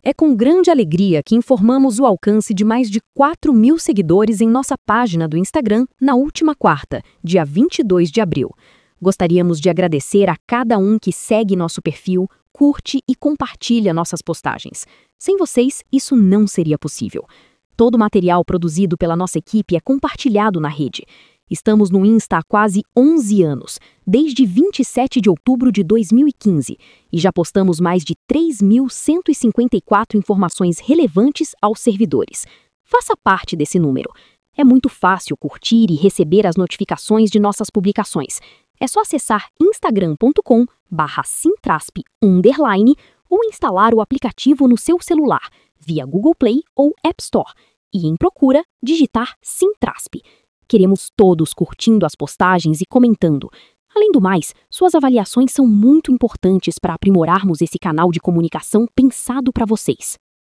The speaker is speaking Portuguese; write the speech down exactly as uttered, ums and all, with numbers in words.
É com grande alegria que informamos o alcance de mais de quatro mil seguidores em nossa página do Instagram na última quarta, dia vinte e dois de abril. Gostaríamos de agradecer a cada um que segue nosso perfil, curte e compartilha nossas postagens. Sem vocês, isso não seria possível. Todo o material produzido pela nossa equipe é compartilhado na rede. Estamos no Insta há quase onze anos, desde vinte e sete de outubro de dois mil e quinze, e já postamos mais de três mil cento e cinquenta e quatro informações relevantes aos servidores. Faça parte desse número. É muito fácil curtir e receber as notificações de nossas publicações. É só acessar instagram ponto com barra sintrasp underline ou instalar o aplicativo no seu celular, via Google Play ou App Store, e em procura, digitar Sintrasp. Queremos todos curtindo as postagens e comentando. Além do mais, suas avaliações são muito importantes para aprimorarmos esse canal de comunicação pensado para vocês.